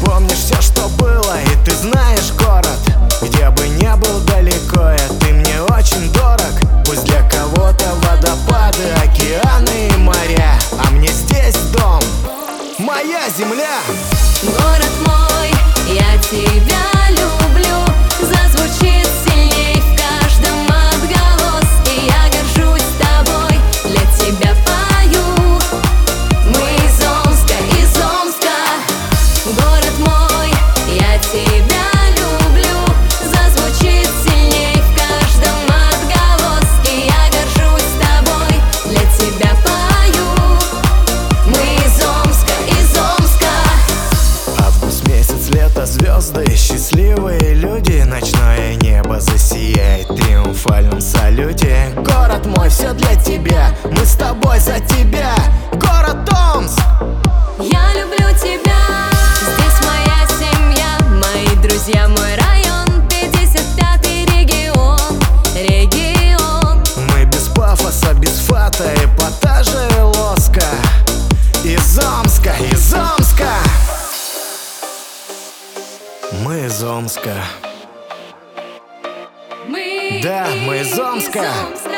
помнишь все, что было, и ты знаешь город, где бы не был далеко, и ты мне очень дорог. Пусть для кого-то водопады, океаны и моря, а мне здесь дом, моя земля. Город мой, я тебя люблю, зазвучит сильней в каждом отголоске. Я горжусь тобой, для тебя пою. Мы из Омска, из Омска. Город мой, я тебя люблю, зазвучит сильней в каждом отголоске. Я горжусь тобой, для тебя пою. Мы из Омска, из Омска. Август месяц, лето, звезды, счастливые люди, ночное небо засияет в триумфальном салюте. Город мой, все для тебя, мы с тобой за тебя. Город Омск. Я люблю тебя, здесь моя семья, мои друзья, мой район, 55-й регион, регион. Мы без пафоса, без фата, эпатажа и лоска. Из Омска, из Омска. Мы из Омска. Мы Да, мы из Омска. из Омска.